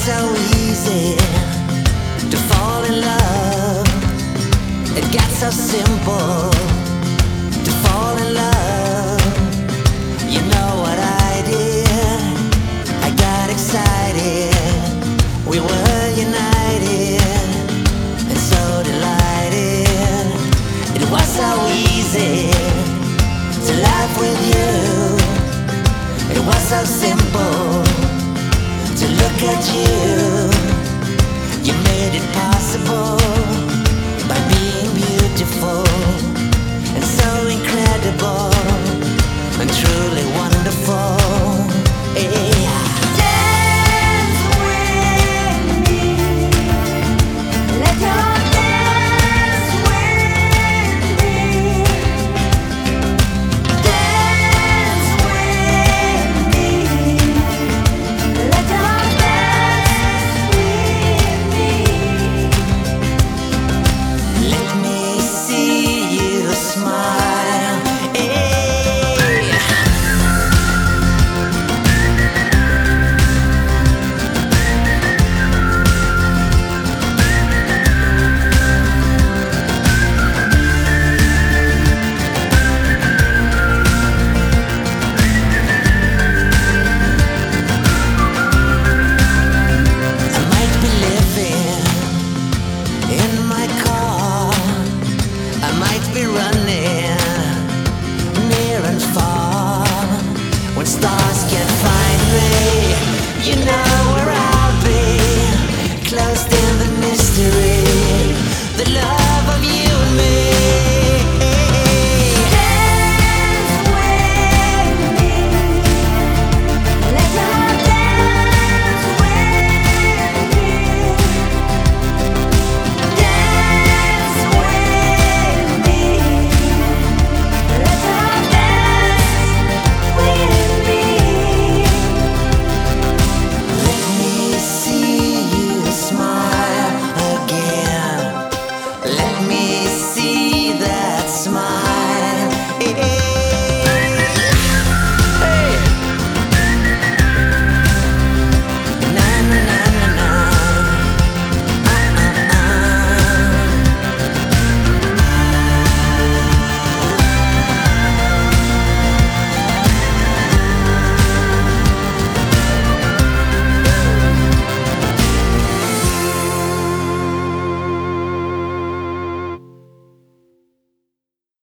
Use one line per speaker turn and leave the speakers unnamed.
so easy to fall in love. It got so simple to fall in love. You know what I did? I got excited. We were united and so delighted. It was so easy to laugh with you. It was so simple to look at you. You made it possible by being beautiful and so incredible and truly wonderful.